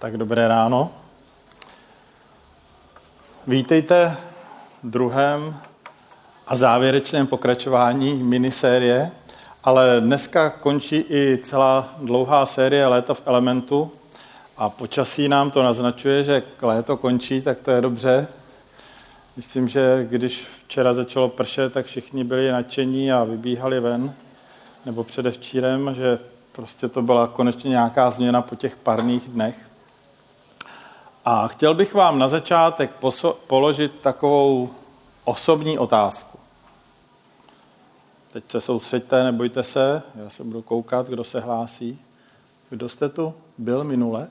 Tak dobré ráno. Vítejte v druhém a závěrečném pokračování minisérie, ale dneska končí i celá dlouhá série Léto v elementu a počasí nám to naznačuje, že léto končí, tak to je dobře. Myslím, že když včera začalo pršet, tak všichni byli nadšení a vybíhali ven, nebo předevčírem, že prostě to byla konečně nějaká změna po těch parných dnech. A chtěl bych vám na začátek položit takovou osobní otázku. Teď se soustřeďte, nebojte se, já se budu koukat, kdo se hlásí. Kdo jste tu byl minule?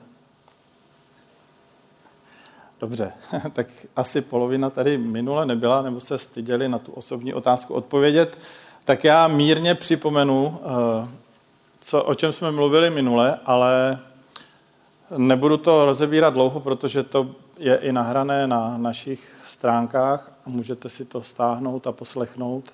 Dobře, tak asi polovina tady minule nebyla, nebo se styděli na tu osobní otázku odpovědět. Tak já mírně připomenu, o čem jsme mluvili minule, ale nebudu to rozebírat dlouho, protože to je i nahrané na našich stránkách a můžete si to stáhnout a poslechnout.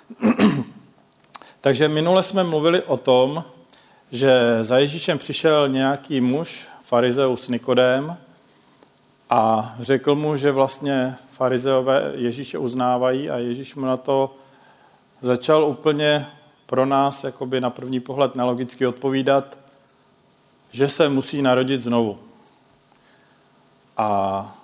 Takže minule jsme mluvili o tom, že za Ježíšem přišel nějaký muž, farizeus Nikodém, a řekl mu, že vlastně farizeové Ježíše uznávají a Ježíš mu na to začal úplně pro nás jakoby na první pohled nelogicky odpovídat, že se musí narodit znovu. A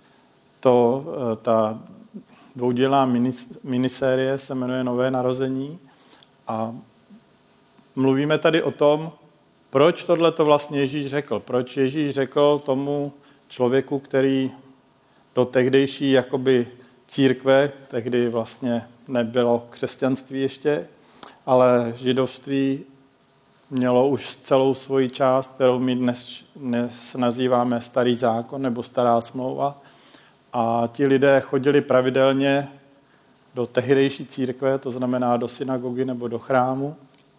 ta dvoudílná minisérie se jmenuje Nové narození a mluvíme tady o tom, proč tohle to vlastně Ježíš řekl. Proč Ježíš řekl tomu člověku, který do tehdejší jakoby církve, tehdy vlastně nebylo křesťanství ještě, ale židovství mělo už celou svoji část, kterou my dnes nazýváme Starý zákon nebo Stará smlouva. A ti lidé chodili pravidelně do tehdejší církve, to znamená do synagogy nebo do chrámu.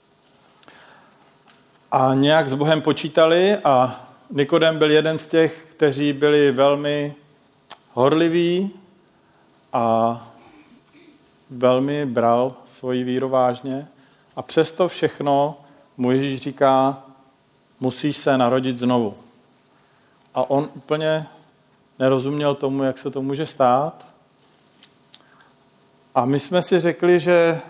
A nějak s Bohem počítali a Nikodém byl jeden z těch, kteří byli velmi horliví a velmi bral svoji víru vážně. A přesto všechno mu Ježíš říká, musíš se narodit znovu. A on úplně nerozuměl tomu, jak se to může stát. A my jsme si řekli, že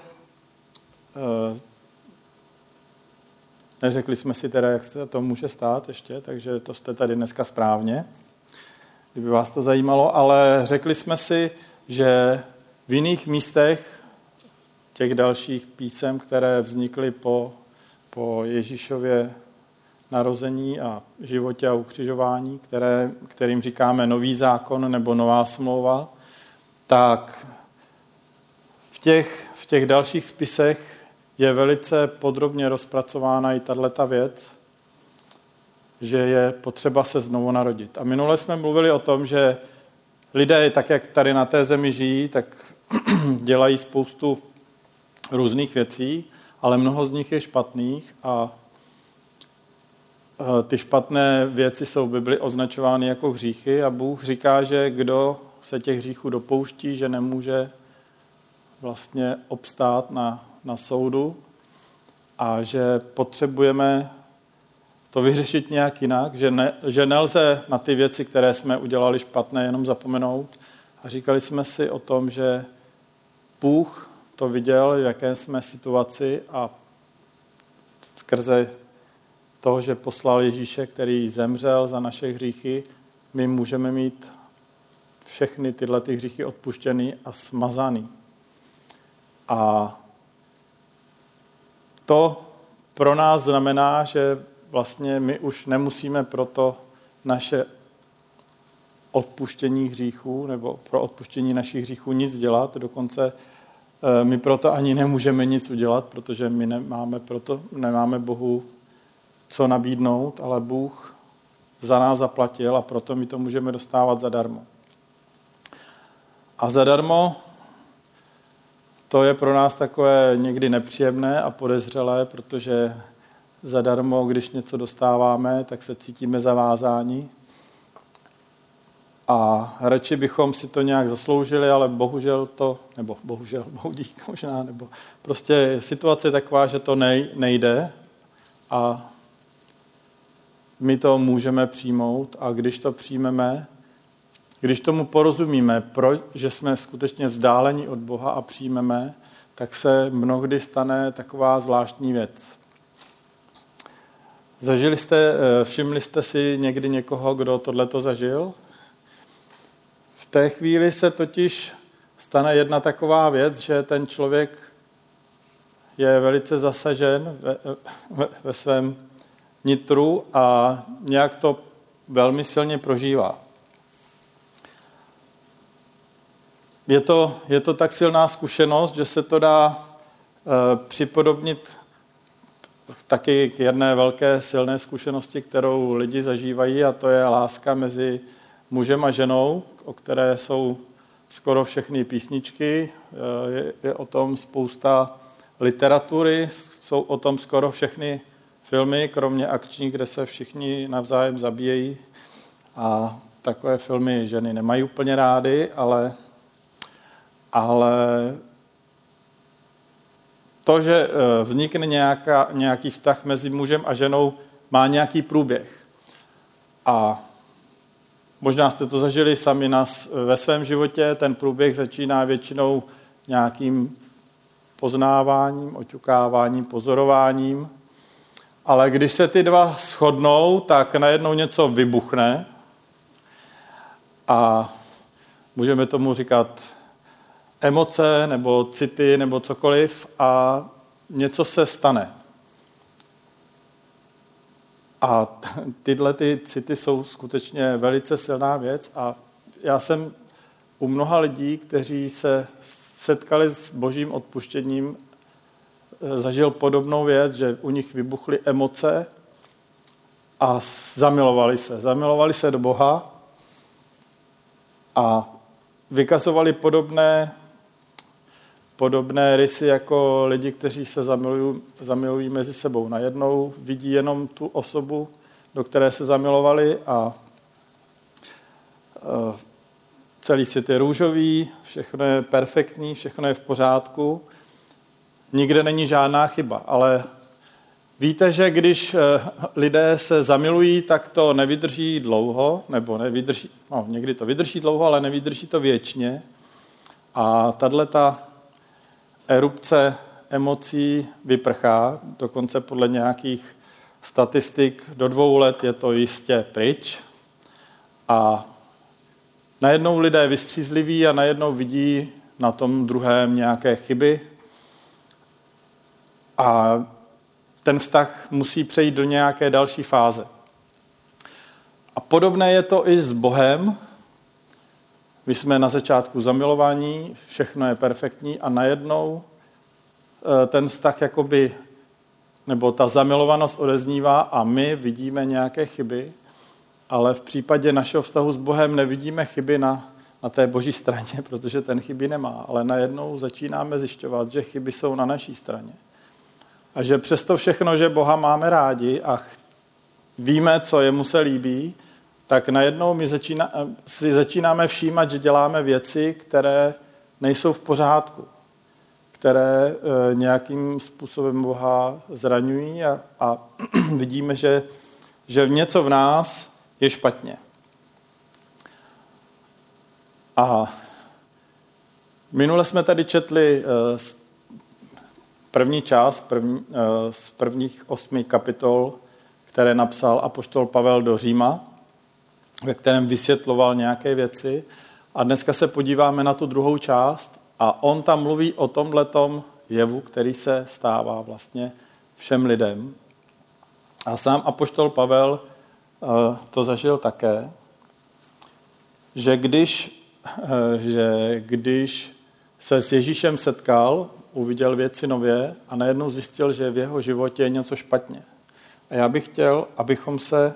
neřekli jsme si teda, jak se to může stát ještě, takže to jste tady dneska správně, kdyby vás to zajímalo, ale řekli jsme si, že v jiných místech těch dalších písem, které vznikly po Ježíšově narození a životě a ukřižování, kterým říkáme Nový zákon nebo Nová smlouva, tak v těch dalších spisech je velice podrobně rozpracována i tato věc, že je potřeba se znovu narodit. A minule jsme mluvili o tom, že lidé, tak jak tady na té zemi žijí, tak dělají spoustu různých věcí, ale mnoho z nich je špatných a ty špatné věci jsou v Bibli označovány jako hříchy a Bůh říká, že kdo se těch hříchů dopouští, že nemůže vlastně obstát na soudu a že potřebujeme to vyřešit nějak jinak, že nelze na ty věci, které jsme udělali špatné, jenom zapomenout. A říkali jsme si o tom, že Bůh to viděl, v jaké jsme situaci a skrze toho, že poslal Ježíše, který zemřel za naše hříchy, my můžeme mít všechny tyhle ty hříchy odpuštěný a smazaný. A to pro nás znamená, že vlastně my už nemusíme pro to naše odpuštění hříchů nebo pro odpuštění našich hříchů nic dělat, dokonce my proto ani nemůžeme nic udělat, protože my nemáme Bohu co nabídnout, ale Bůh za nás zaplatil a proto my to můžeme dostávat zadarmo. A zadarmo to je pro nás takové někdy nepříjemné a podezřelé, protože zadarmo, když něco dostáváme, tak se cítíme zavázáni. A radši bychom si to nějak zasloužili, ale bohužel, bohu dík možná, nebo prostě situace je taková, že to nejde a my to můžeme přijmout a když to přijmeme, když tomu porozumíme, že jsme skutečně vzdáleni od Boha a přijmeme, tak se mnohdy stane taková zvláštní věc. Všimli jste si někdy někoho, kdo tohleto zažil? V té chvíli se totiž stane jedna taková věc, že ten člověk je velice zasažen ve svém nitru a nějak to velmi silně prožívá. Je to tak silná zkušenost, že se to dá připodobnit taky k jedné velké silné zkušenosti, kterou lidi zažívají, a to je láska mezi mužem a ženou, o které jsou skoro všechny písničky, je o tom spousta literatury, jsou o tom skoro všechny filmy, kromě akčních, kde se všichni navzájem zabíjejí. A takové filmy ženy nemají úplně rády, ale to, že vznikne nějaký vztah mezi mužem a ženou, má nějaký průběh. A možná jste to zažili sami ve svém životě, ten průběh začíná většinou nějakým poznáváním, oťukáváním, pozorováním, ale když se ty dva shodnou, tak najednou něco vybuchne a můžeme tomu říkat emoce nebo city nebo cokoliv a něco se stane. A tyhle ty city jsou skutečně velice silná věc a já jsem u mnoha lidí, kteří se setkali s Božím odpuštěním, zažil podobnou věc, že u nich vybuchly emoce a zamilovali se do Boha a vykazovali podobné rysy jako lidi, kteří se zamilují mezi sebou. Najednou vidí jenom tu osobu, do které se zamilovali a celý svět je růžový, všechno je perfektní, všechno je v pořádku, nikde není žádná chyba, ale víte, že když lidé se zamilují, tak to nevydrží dlouho, nebo nevydrží, někdy to vydrží dlouho, ale nevydrží to věčně. A tato erupce emocí vyprchá, dokonce podle nějakých statistik do 2 let je to jistě pryč. A najednou lidé vystřízliví a najednou vidí na tom druhém nějaké chyby. A ten vztah musí přejít do nějaké další fáze. A podobné je to i s Bohem. My jsme na začátku zamilování, všechno je perfektní a najednou ten vztah jakoby, nebo ta zamilovanost odeznívá a my vidíme nějaké chyby, ale v případě našeho vztahu s Bohem nevidíme chyby na té Boží straně, protože ten chyby nemá, ale najednou začínáme zjišťovat, že chyby jsou na naší straně. A že přesto všechno, že Boha máme rádi a víme, co jemu se líbí, tak najednou my si začínáme všímat, že děláme věci, které nejsou v pořádku, které nějakým způsobem Boha zraňují a vidíme, že něco v nás je špatně. A minule jsme tady četli první část z prvních 8 kapitol, které napsal apoštol Pavel do Říma, ve kterém vysvětloval nějaké věci. A dneska se podíváme na tu druhou část a on tam mluví o tomhletom jevu, který se stává vlastně všem lidem. A sám apoštol Pavel to zažil také, že když se s Ježíšem setkal, uviděl věci nově a najednou zjistil, že v jeho životě je něco špatně. A já bych chtěl, abychom se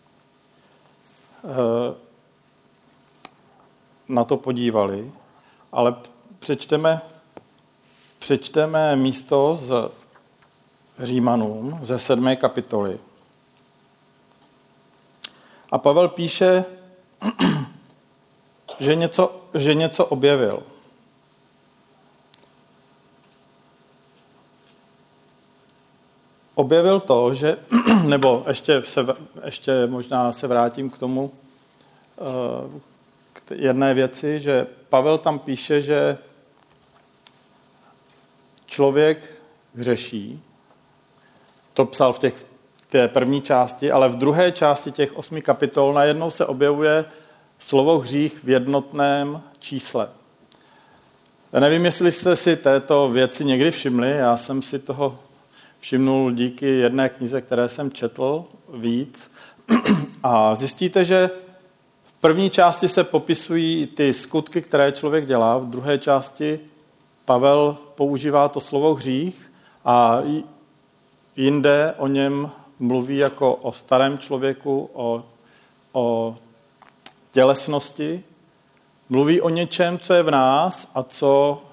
na to podívali, ale přečteme místo z Římanům ze 7. kapitoly. A Pavel píše, že něco objevil. objevil to, že, nebo ještě možná se vrátím k tomu, k jedné věci, že Pavel tam píše, že člověk hřeší. To psal v té první části, ale v druhé části těch 8 kapitol najednou se objevuje slovo hřích v jednotném čísle. Já nevím, jestli jste si této věci někdy všimli, já jsem si toho všimnul díky jedné knize, které jsem četl víc. A zjistíte, že v první části se popisují ty skutky, které člověk dělá, v druhé části Pavel používá to slovo hřích a jinde o něm mluví jako o starém člověku, o tělesnosti. Mluví o něčem, co je v nás a co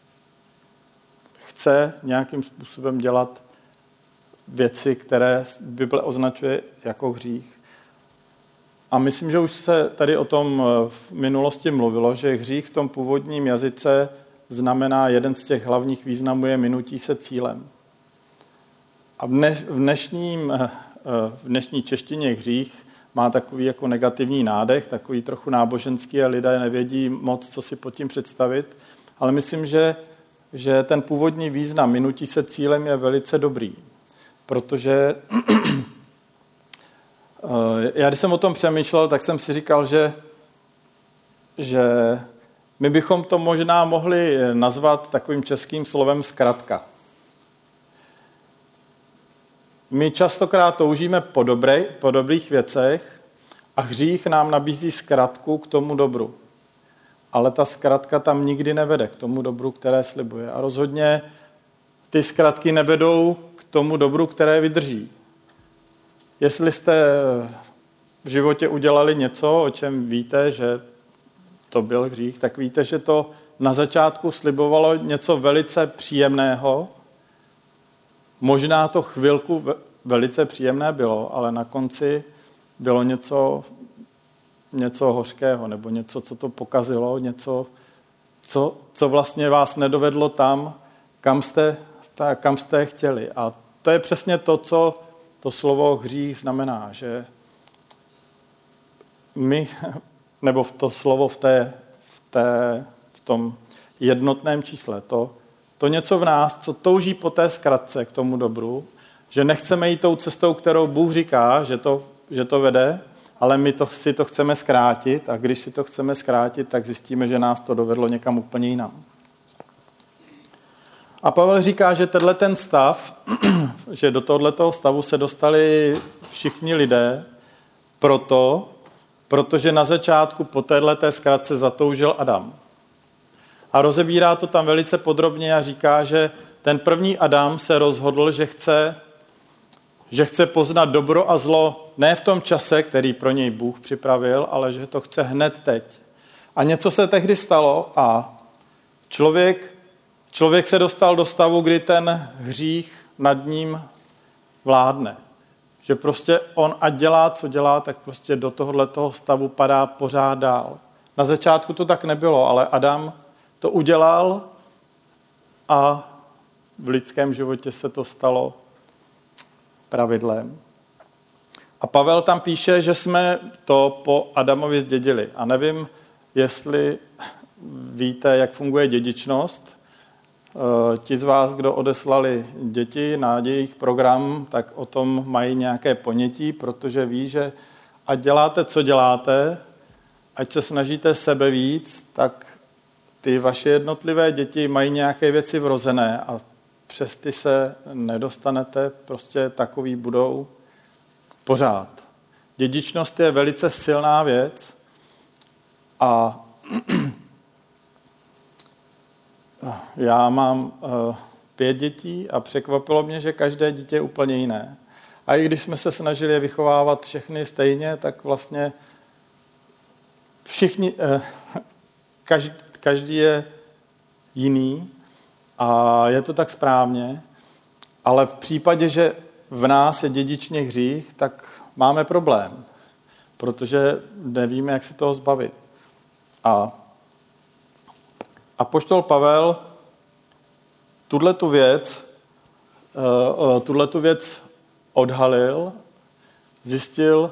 chce nějakým způsobem dělat věci, které Bible označuje jako hřích. A myslím, že už se tady o tom v minulosti mluvilo, že hřích v tom původním jazyce znamená, jeden z těch hlavních významů je minutí se cílem. A v dnešní češtině hřích má takový jako negativní nádech, takový trochu náboženský a lidé nevědí moc, co si pod tím představit. Ale myslím, že ten původní význam minutí se cílem je velice dobrý. Protože já, když jsem o tom přemýšlel, tak jsem si říkal, že my bychom to možná mohli nazvat takovým českým slovem zkratka. My častokrát toužíme po dobrých věcech a hřích nám nabízí zkratku k tomu dobru. Ale ta zkratka tam nikdy nevede k tomu dobru, které slibuje. A rozhodně ty zkratky nevedou k tomu dobru, které vydrží. Jestli jste v životě udělali něco, o čem víte, že to byl hřích, tak víte, že to na začátku slibovalo něco velice příjemného. Možná to chvilku velice příjemné bylo, ale na konci bylo něco hořkého, nebo něco, co to pokazilo, něco, co vlastně vás nedovedlo tam, kam jste chtěli. A to je přesně to, co to slovo hřích znamená, že my, nebo to slovo v tom jednotném čísle, to něco v nás, co touží po té zkratce k tomu dobru, že nechceme jít tou cestou, kterou Bůh říká, že to vede, ale my si to chceme zkrátit a když si to chceme zkrátit, tak zjistíme, že nás to dovedlo někam úplně jinam. A Pavel říká, že ten stav, že do tohoto stavu se dostali všichni lidé protože na začátku po této zkratce zatoužil Adam. A rozebírá to tam velice podrobně a říká, že ten první Adam se rozhodl, že chce poznat dobro a zlo ne v tom čase, který pro něj Bůh připravil, ale že to chce hned teď. A něco se tehdy stalo a člověk se dostal do stavu, kdy ten hřích nad ním vládne. Že prostě on ať dělá, co dělá, tak prostě do tohoto stavu padá pořád dál. Na začátku to tak nebylo, ale Adam to udělal a v lidském životě se to stalo pravidlem. A Pavel tam píše, že jsme to po Adamovi zdědili. A nevím, jestli víte, jak funguje dědičnost. Ti z vás, kdo odeslali děti na jejich program, tak o tom mají nějaké ponětí, protože ví, že ať děláte, co děláte, ať se snažíte sebe víc, tak ty vaše jednotlivé děti mají nějaké věci vrozené a přes ty se nedostanete, prostě takový budou pořád. Dědičnost je velice silná věc a já mám 5 dětí a překvapilo mě, že každé dítě je úplně jiné. A i když jsme se snažili je vychovávat všechny stejně, tak vlastně každý je jiný a je to tak správně, ale v případě, že v nás je dědičně hřích, tak máme problém, protože nevíme, jak se toho zbavit. A apoštol Pavel tu věc tuhletu věc odhalil, zjistil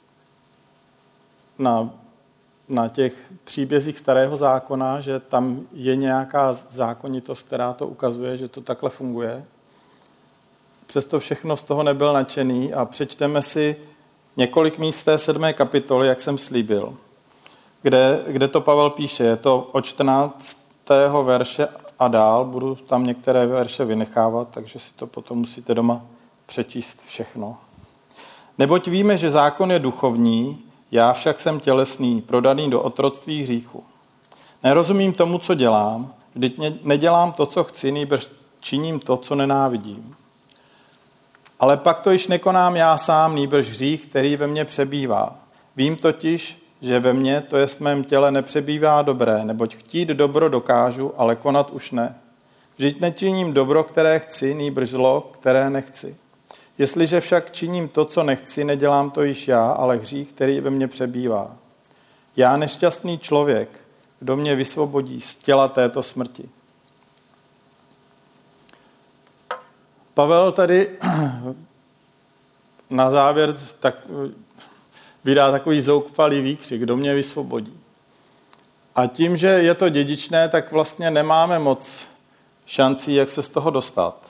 na těch příbězích Starého zákona, že tam je nějaká zákonitost, která to ukazuje, že to takhle funguje. Přesto všechno z toho nebyl nadšený a přečteme si několik míst z té 7. kapitoly, jak jsem slíbil, kde to Pavel píše. Je to od 14. verše a dál. Budu tam některé verše vynechávat, takže si to potom musíte doma přečíst všechno. Neboť víme, že zákon je duchovní, já však jsem tělesný, prodaný do otroctví hříchu. Nerozumím tomu, co dělám, vždyť nedělám to, co chci, nýbrž činím to, co nenávidím. Ale pak to již nekonám já sám, nýbrž hřích, který ve mně přebývá. Vím totiž, že ve mně, to jest v mém těle, nepřebývá dobré, neboť chtít dobro dokážu, ale konat už ne. Vždyť nečiním dobro, které chci, nýbrž zlo, které nechci. Jestliže však činím to, co nechci, nedělám to již já, ale hřích, který ve mně přebývá. Já nešťastný člověk, kdo mě vysvobodí z těla této smrti. Pavel tady na závěr vydá takový zoufalý výkřik, kdo mě vysvobodí. A tím, že je to dědičné, tak vlastně nemáme moc šancí, jak se z toho dostat.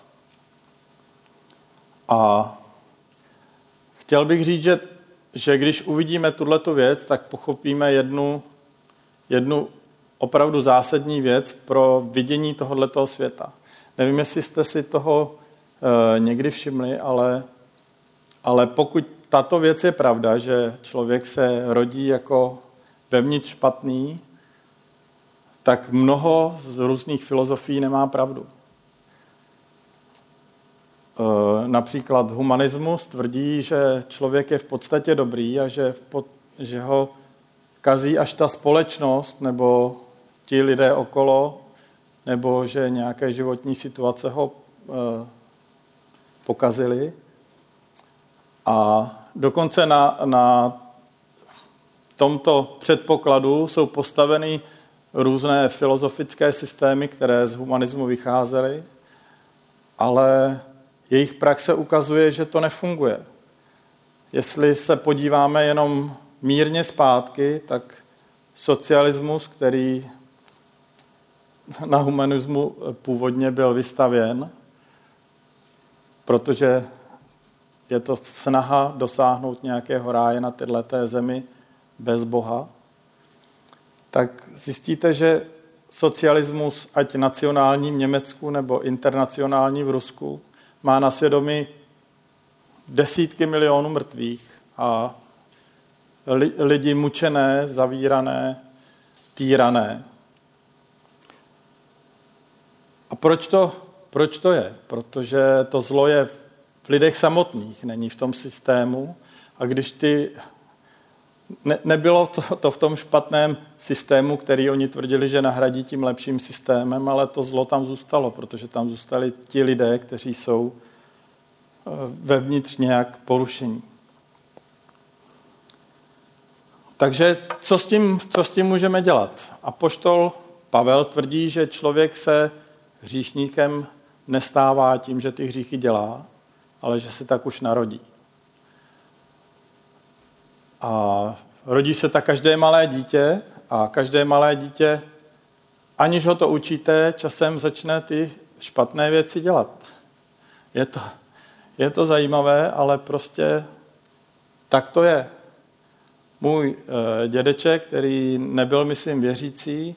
A chtěl bych říct, že když uvidíme tuhletu věc, tak pochopíme jednu opravdu zásadní věc pro vidění tohoto světa. Nevím, jestli jste si toho někdy všimli, ale pokud tato věc je pravda, že člověk se rodí jako vevnitř špatný, tak mnoho z různých filozofií nemá pravdu. Například humanismus tvrdí, že člověk je v podstatě dobrý a že ho kazí až ta společnost nebo ti lidé okolo, nebo že nějaké životní situace ho pokazily. A dokonce na tomto předpokladu jsou postaveny různé filozofické systémy, které z humanismu vycházely, ale jejich praxe ukazuje, že to nefunguje. Jestli se podíváme jenom mírně zpátky, tak socialismus, který na humanismu původně byl vystavěn, protože je to snaha dosáhnout nějakého ráje na této zemi bez Boha, tak zjistíte, že socialismus, ať nacionální v Německu nebo internacionální v Rusku, má na svědomí desítky milionů mrtvých a lidi mučené, zavírané, týrané. A proč to je? Protože to zlo je v lidech samotných, není v tom systému. A když nebylo to v tom špatném systému, který oni tvrdili, že nahradí tím lepším systémem, ale to zlo tam zůstalo, protože tam zůstali ti lidé, kteří jsou vevnitř nějak porušení. Takže co s tím můžeme dělat? Apoštol Pavel tvrdí, že člověk se hříšníkem nestává tím, že ty hříchy dělá, ale že se tak už narodí. A rodí se tak každé malé dítě a každé malé dítě, aniž ho to učíte, časem začne ty špatné věci dělat. Je to zajímavé, ale prostě tak to je. Můj dědeček, který nebyl, myslím, věřící,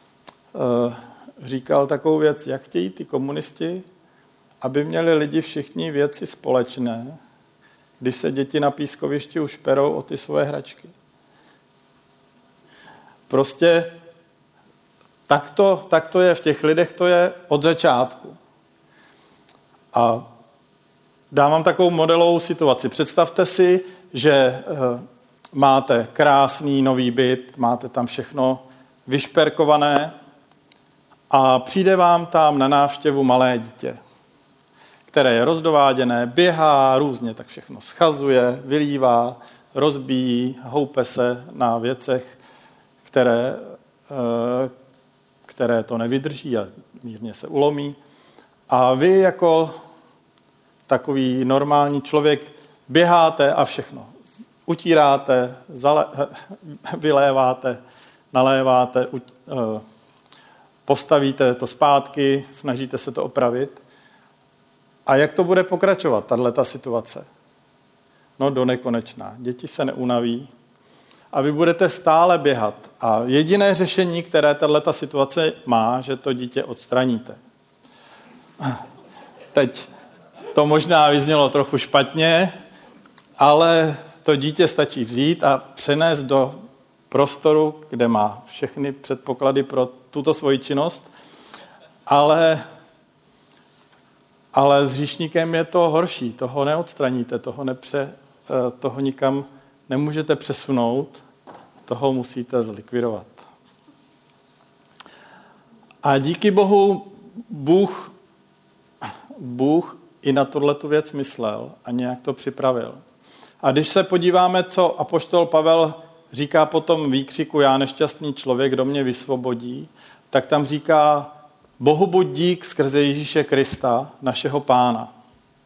říkal takovou věc, jak chtějí ty komunisti, aby měli lidi všichni věci společné, když se děti na pískovišti už perou o ty svoje hračky. Prostě tak to je v těch lidech, to je od začátku. A dám vám takovou modelovou situaci. Představte si, že máte krásný nový byt, máte tam všechno vyšperkované a přijde vám tam na návštěvu malé dítě, které je rozdováděné, běhá různě, tak všechno schazuje, vylívá, rozbíjí, houpe se na věcech, které to nevydrží a mírně se ulomí. A vy jako takový normální člověk, běháte a všechno. Utíráte, vyléváte, naléváte, postavíte to zpátky, snažíte se to opravit. A jak to bude pokračovat, tato situace? No do nekonečna. Děti se neunaví a vy budete stále běhat. A jediné řešení, které tato situace má, že to dítě odstraníte. Teď to možná vyznělo trochu špatně, ale to dítě stačí vzít a přenést do prostoru, kde má všechny předpoklady pro tuto svoji činnost, ale s hříšníkem je to horší, toho neodstraníte, toho nikam nemůžete přesunout, toho musíte zlikvidovat. A díky Bohu, Bůh i na tohletu věc myslel a nějak to připravil. A když se podíváme, co apoštol Pavel říká po tom výkřiku já nešťastný člověk, kdo mě vysvobodí, tak tam říká Bohu buď dík skrze Ježíše Krista, našeho Pána.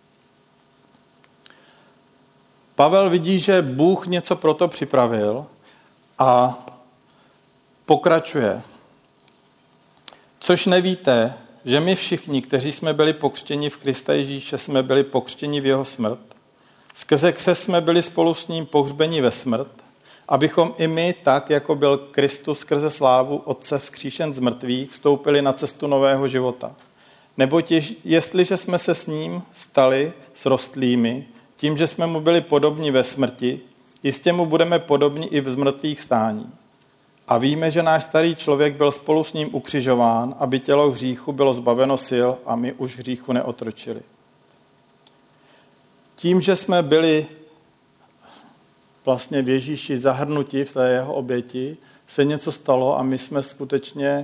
Pavel vidí, že Bůh něco proto připravil a pokračuje. Což nevíte, že my všichni, kteří jsme byli pokřtěni v Krista Ježíše, jsme byli pokřtěni v jeho smrt. Skrze křest jsme byli spolu s ním pohřbeni ve smrt, abychom i my, tak jako byl Kristus skrze slávu Otce vzkříšen z mrtvých, vstoupili na cestu nového života. Neboť jestliže jsme se s ním stali srostlými, tím, že jsme mu byli podobní ve smrti, jistě mu budeme podobní i v zmrtvých stání. A víme, že náš starý člověk byl spolu s ním ukřižován, aby tělo hříchu bylo zbaveno sil a my už hříchu neotročili. Tím, že jsme byli vlastně v Ježíši zahrnuti v té jeho oběti, se něco stalo a my jsme skutečně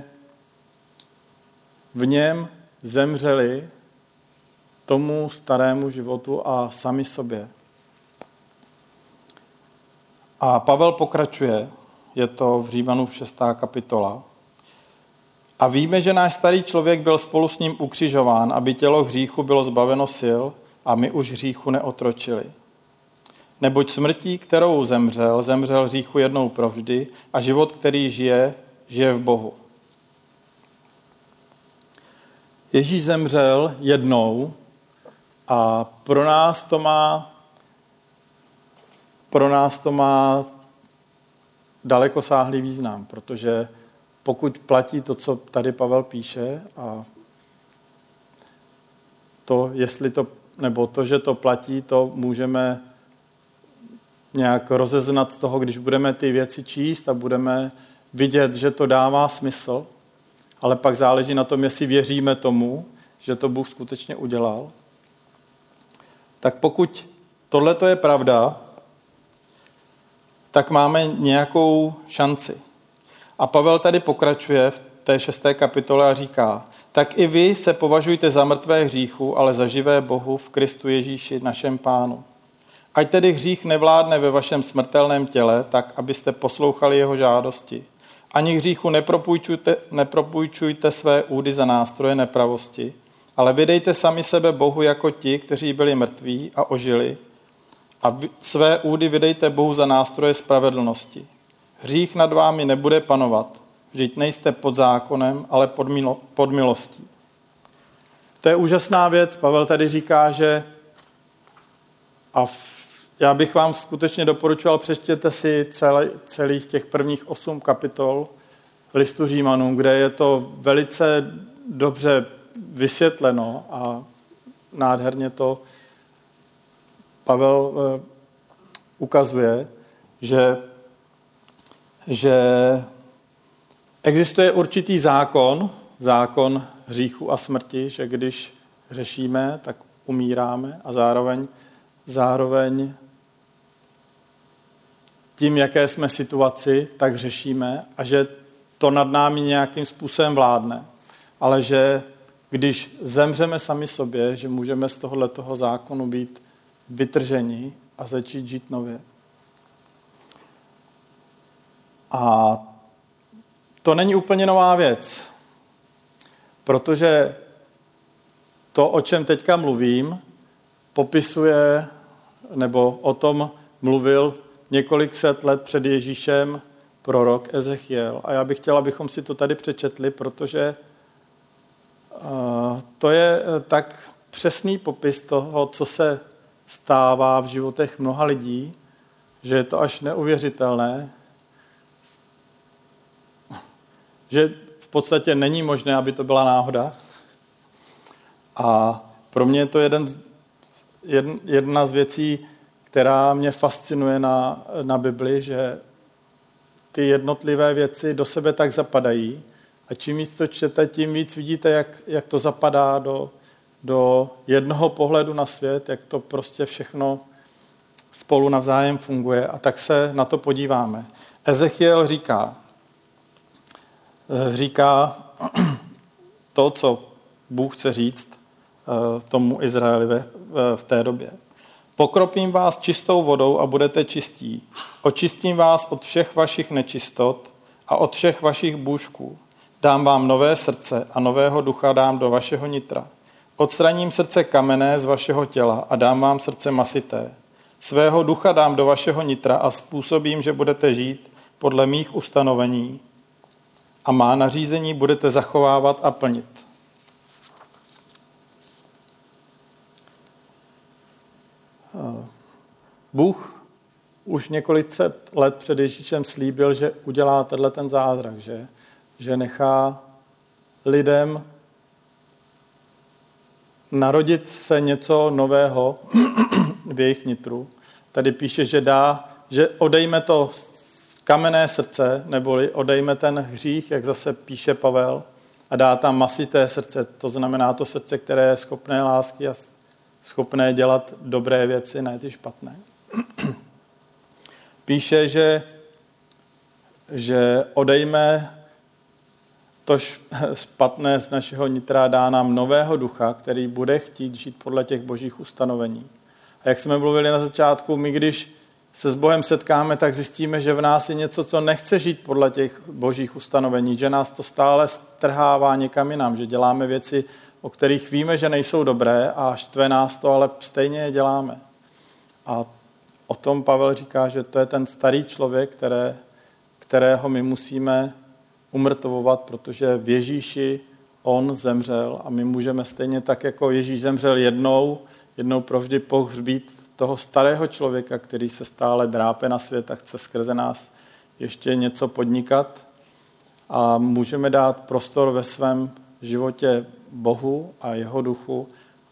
v něm zemřeli tomu starému životu a sami sobě. A Pavel pokračuje, je to v Římanům 6. kapitola. A víme, že náš starý člověk byl spolu s ním ukřižován, aby tělo hříchu bylo zbaveno sil a my už hříchu neotročili. Neboť smrtí, kterou zemřel hříchu jednou provždy a život, který žije v Bohu. Ježíš zemřel jednou a pro nás to má dalekosáhlý význam, protože pokud platí to, co tady Pavel píše, a to, že to platí, to můžeme nějak rozeznat z toho, když budeme ty věci číst a budeme vidět, že to dává smysl, ale pak záleží na tom, jestli věříme tomu, že to Bůh skutečně udělal. Tak pokud tohleto je pravda, tak máme nějakou šanci. A Pavel tady pokračuje v té 6. kapitole a říká, tak i vy se považujte za mrtvé hříchu, ale za živé Bohu v Kristu Ježíši, našem Pánu. Ať tedy hřích nevládne ve vašem smrtelném těle, tak abyste poslouchali jeho žádosti. Ani hříchu nepropůjčujte své údy za nástroje nepravosti, ale vydejte sami sebe Bohu jako ti, kteří byli mrtví a ožili, a své údy vydejte Bohu za nástroje spravedlnosti. Hřích nad vámi nebude panovat, vždyť nejste pod zákonem, ale pod milostí. To je úžasná věc. Pavel tady říká, že já bych vám skutečně doporučoval, přečtěte si celých těch prvních 8 kapitol listu Římanům, kde je to velice dobře vysvětleno a nádherně to Pavel ukazuje, že existuje určitý zákon hříchu a smrti, že když řešíme, tak umíráme a zároveň tím, jaké jsme situaci, tak řešíme a že to nad námi nějakým způsobem vládne. Ale že když zemřeme sami sobě, že můžeme z tohoto zákonu být vytrženi a začít žít nově. A to není úplně nová věc, protože to, o čem teďka mluvím, popisuje, nebo o tom mluvil několik set let před Ježíšem prorok Ezechiel. A já bych chtěl, abychom si to tady přečetli, protože to je tak přesný popis toho, co se stává v životech mnoha lidí, že je to až neuvěřitelné, že v podstatě není možné, aby to byla náhoda. A pro mě je to jedna z věcí, která mě fascinuje na Bibli, že ty jednotlivé věci do sebe tak zapadají a čím víc to čtete, tím víc vidíte, jak to zapadá do jednoho pohledu na svět, jak to prostě všechno spolu navzájem funguje a tak se na to podíváme. Ezechiel říká to, co Bůh chce říct tomu Izraeli v té době. Pokropím vás čistou vodou a budete čistí. Očistím vás od všech vašich nečistot a od všech vašich bůžků. Dám vám nové srdce a nového ducha dám do vašeho nitra. Odstraním srdce kamenné z vašeho těla a dám vám srdce masité. Svého ducha dám do vašeho nitra a způsobím, že budete žít podle mých ustanovení a má nařízení budete zachovávat a plnit. Bůh už několik set let před Ježíšem slíbil, že udělá ten zázrak, že nechá lidem narodit se něco nového v jejich nitru. Tady píše, že odejme to kamenné srdce, neboli odejme ten hřích, jak zase píše Pavel, a dá tam masité srdce, to znamená to srdce, které je schopné lásky a schopné dělat dobré věci, ne ty špatné. Píše, že odejme to špatné z našeho nitra, dá nám nového ducha, který bude chtít žít podle těch božích ustanovení. A jak jsme mluvili na začátku, my když se s Bohem setkáme, tak zjistíme, že v nás je něco, co nechce žít podle těch božích ustanovení, že nás to stále strhává někam jinam, že děláme věci, o kterých víme, že nejsou dobré a štve nás to, ale stejně je děláme. A o tom Pavel říká, že to je ten starý člověk, kterého my musíme umrtvovat, protože v Ježíši on zemřel a my můžeme stejně tak, jako Ježíš zemřel jednou provždy pohřbít toho starého člověka, který se stále drápe na svět a chce skrze nás ještě něco podnikat. A můžeme dát prostor ve svém životě Bohu a jeho duchu,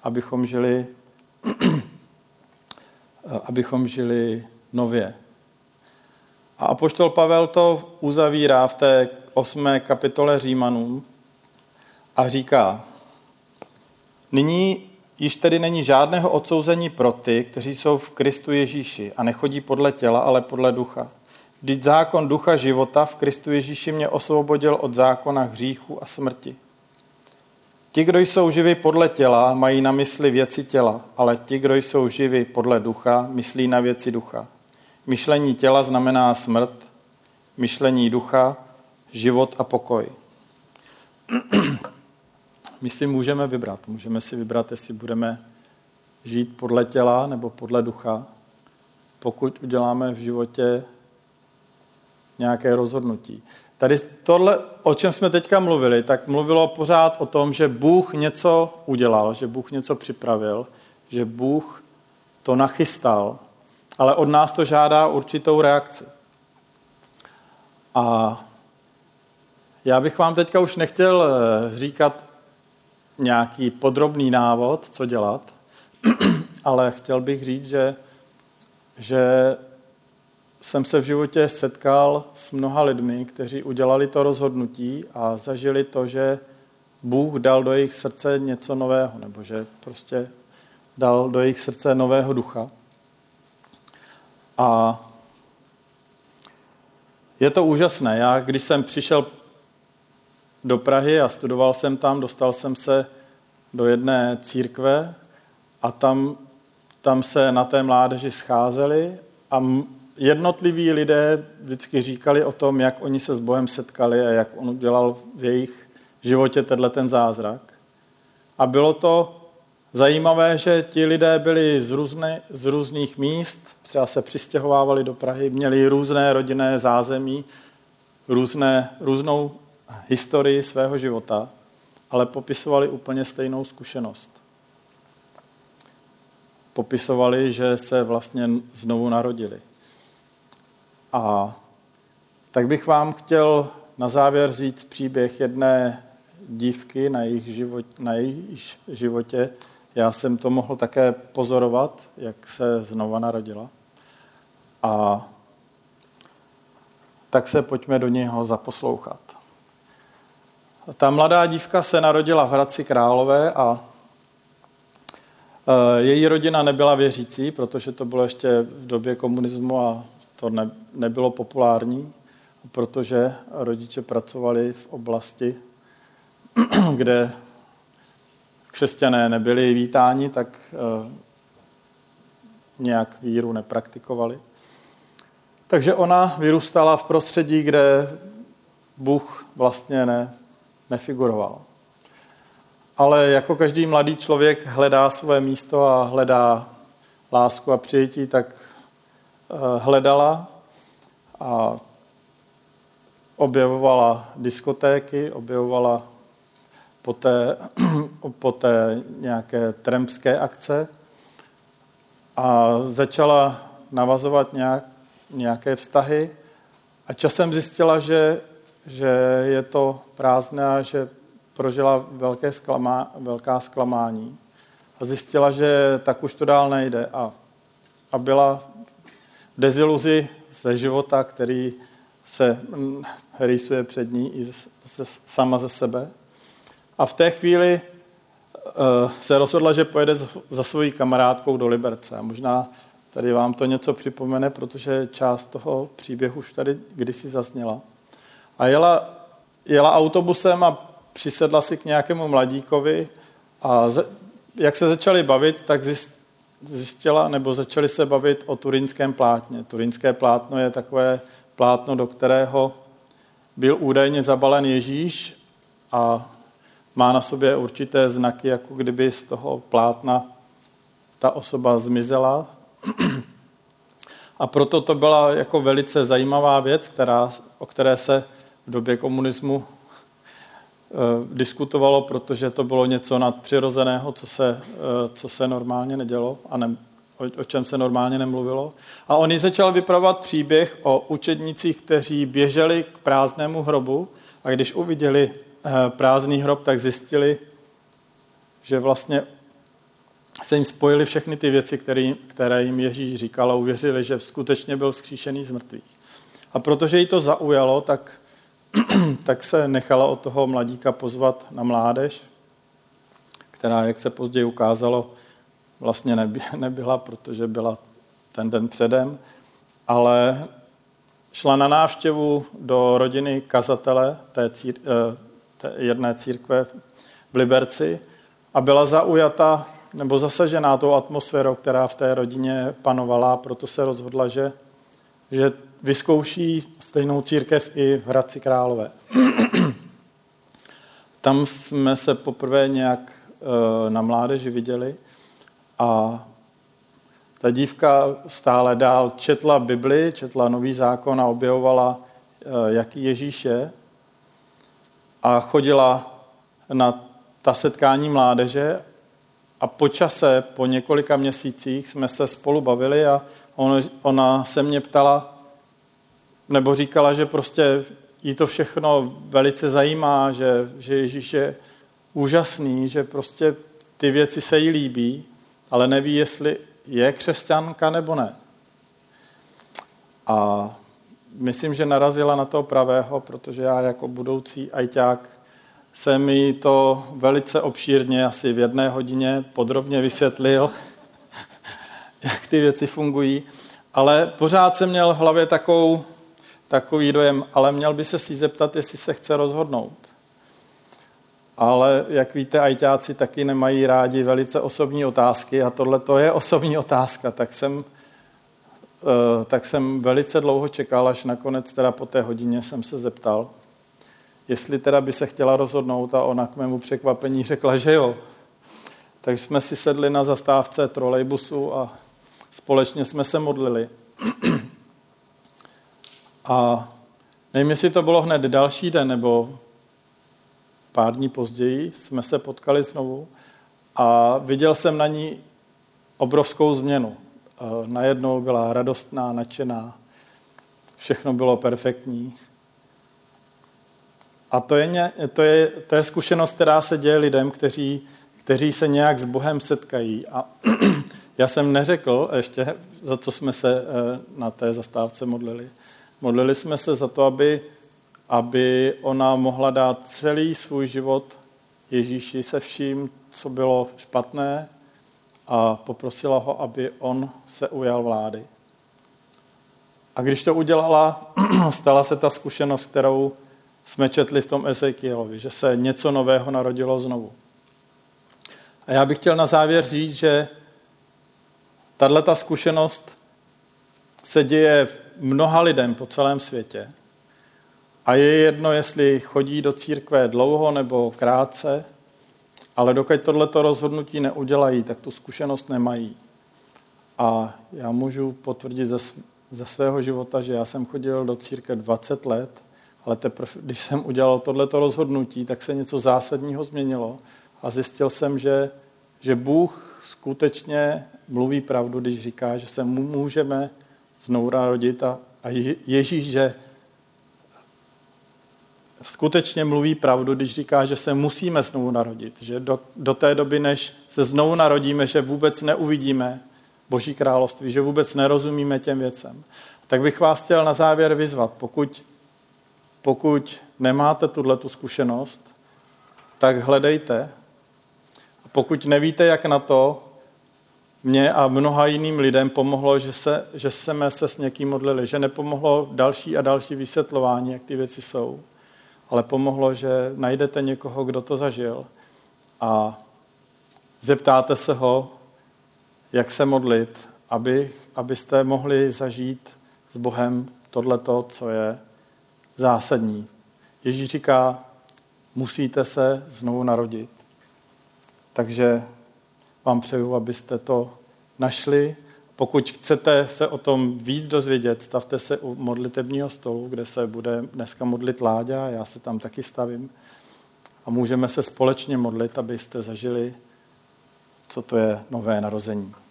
abychom žili nově. A apoštol Pavel to uzavírá v té 8. kapitole Římanům a říká: Nyní již tedy není žádného odsouzení pro ty, kteří jsou v Kristu Ježíši a nechodí podle těla, ale podle ducha. Vždyť zákon ducha života v Kristu Ježíši mě osvobodil od zákona hříchu a smrti. Ti, kdo jsou živi podle těla, mají na mysli věci těla, ale ti, kdo jsou živi podle ducha, myslí na věci ducha. Myšlení těla znamená smrt, myšlení ducha, život a pokoj. My si můžeme si vybrat, jestli budeme žít podle těla nebo podle ducha, pokud uděláme v životě nějaké rozhodnutí. Tady tohle, o čem jsme teďka mluvili, tak mluvilo pořád o tom, že Bůh něco udělal, že Bůh něco připravil, že Bůh to nachystal, ale od nás to žádá určitou reakci. A já bych vám teďka už nechtěl říkat nějaký podrobný návod, co dělat, ale chtěl bych říct, že jsem se v životě setkal s mnoha lidmi, kteří udělali to rozhodnutí a zažili to, že Bůh dal do jejich srdce něco nového, nebo že prostě dal do jejich srdce nového ducha. A je to úžasné. Já, když jsem přišel do Prahy a studoval jsem tam, dostal jsem se do jedné církve a tam se na té mládeži scházeli a jednotliví lidé vždycky říkali o tom, jak oni se s Bohem setkali a jak on udělal v jejich životě ten zázrak. A bylo to zajímavé, že ti lidé byli z různých míst, třeba se přistěhovávali do Prahy, měli různé rodinné zázemí, různou historii svého života, ale popisovali úplně stejnou zkušenost. Popisovali, že se vlastně znovu narodili. A tak bych vám chtěl na závěr říct příběh jedné dívky, na jejich životě. Já jsem to mohl také pozorovat, jak se znova narodila. A tak se pojďme do něho zaposlouchat. Ta mladá dívka se narodila v Hradci Králové a její rodina nebyla věřící, protože to bylo ještě v době komunismu a to nebylo populární, protože rodiče pracovali v oblasti, kde křesťané nebyli vítáni, tak nějak víru nepraktikovali. Takže ona vyrůstala v prostředí, kde Bůh vlastně nefiguroval. Ale jako každý mladý člověk hledá své místo a hledá lásku a přijetí, tak hledala a objevovala diskotéky, objevovala poté nějaké trampské akce a začala navazovat nějaké vztahy a časem zjistila, že je to prázdné a že prožila velká zklamání. A zjistila, že tak už to dál nejde a byla v deziluzi ze života, který se rýsuje před ní i sama ze sebe. A v té chvíli se rozhodla, že pojede za svojí kamarádkou do Liberce. A možná tady vám to něco připomene, protože část toho příběhu už tady kdysi zazněla. A jela autobusem a přisedla si k nějakému mladíkovi a jak se začali bavit, tak zjistila, nebo začali se bavit o turínském plátně. Turínské plátno je takové plátno, do kterého byl údajně zabalen Ježíš a má na sobě určité znaky, jako kdyby z toho plátna ta osoba zmizela. A proto to byla jako velice zajímavá věc, o které se v době komunismu diskutovalo, protože to bylo něco nadpřirozeného, co se normálně nedělo a o čem se normálně nemluvilo. A on jí začal vypravovat příběh o učednících, kteří běželi k prázdnému hrobu a když uviděli prázdný hrob, tak zjistili, že vlastně se jim spojily všechny ty věci, které jim Ježíš říkal a uvěřili, že skutečně byl vzkříšený z mrtvých. A protože jí to zaujalo, tak se nechala od toho mladíka pozvat na mládež, která, jak se později ukázalo, vlastně nebyla, protože byla ten den předem, ale šla na návštěvu do rodiny kazatele té jedné církve v Liberci a byla zaujata nebo zasažená tou atmosférou, která v té rodině panovala, proto se rozhodla, že vyzkouší stejnou církev i v Hradci Králové. Tam jsme se poprvé nějak na mládeži viděli a ta dívka stále dál četla Bibli, četla Nový zákon a objevovala, jaký Ježíš je a chodila na ta setkání mládeže a po čase, po několika měsících jsme se spolu bavili a ona se mě ptala, nebo říkala, že prostě jí to všechno velice zajímá, že Ježíš je úžasný, že prostě ty věci se jí líbí, ale neví, jestli je křesťanka nebo ne. A myslím, že narazila na toho pravého, protože já jako budoucí ajťák jsem jí to velice obšírně, asi v 1 hodině podrobně vysvětlil, jak ty věci fungují, ale pořád jsem měl v hlavě takový dojem, ale měl by se si zeptat, jestli se chce rozhodnout. Ale jak víte, ajťáci taky nemají rádi velice osobní otázky a tohle to je osobní otázka, tak jsem velice dlouho čekal, až nakonec teda po té hodině jsem se zeptal, jestli teda by se chtěla rozhodnout a ona k mému překvapení řekla, že jo. Takže jsme si sedli na zastávce trolejbusu a společně jsme se modlili. A nevím, jestli to bylo hned další den, nebo pár dní později jsme se potkali znovu a viděl jsem na ní obrovskou změnu. Najednou byla radostná, nadšená, všechno bylo perfektní. A to je zkušenost, která se děje lidem, kteří se nějak s Bohem setkají. A já jsem neřekl ještě, za co jsme se na té zastávce modlili. Modlili jsme se za to, aby ona mohla dát celý svůj život Ježíši se vším, co bylo špatné, a poprosila ho, aby on se ujal vlády. A když to udělala, stala se ta zkušenost, kterou jsme četli v tom Ezekielovi, že se něco nového narodilo znovu. A já bych chtěl na závěr říct, že tato zkušenost se děje mnoha lidem po celém světě. A je jedno, jestli chodí do církve dlouho nebo krátce, ale dokud tohleto rozhodnutí neudělají, tak tu zkušenost nemají. A já můžu potvrdit ze svého života, že já jsem chodil do církve 20 let, ale teprve, když jsem udělal tohleto rozhodnutí, tak se něco zásadního změnilo a zjistil jsem, že Bůh skutečně mluví pravdu, když říká, že se můžeme znovu narodit a Ježíš, že skutečně mluví pravdu, když říká, že se musíme znovu narodit, že do té doby, než se znovu narodíme, že vůbec neuvidíme Boží království, že vůbec nerozumíme těm věcem. Tak bych vás chtěl na závěr vyzvat, pokud nemáte tuto zkušenost, tak hledejte. Pokud nevíte, jak na to, mně a mnoha jiným lidem pomohlo, že jsme se s někým modlili, že nepomohlo další a další vysvětlování, jak ty věci jsou, ale pomohlo, že najdete někoho, kdo to zažil a zeptáte se ho, jak se modlit, abyste mohli zažít s Bohem tohleto, co je zásadní. Ježíš říká, musíte se znovu narodit. Takže vám přeju, abyste to našli. Pokud chcete se o tom víc dozvědět, stavte se u modlitebního stolu, kde se bude dneska modlit Láďa, já se tam taky stavím. A můžeme se společně modlit, abyste zažili, co to je nové narození.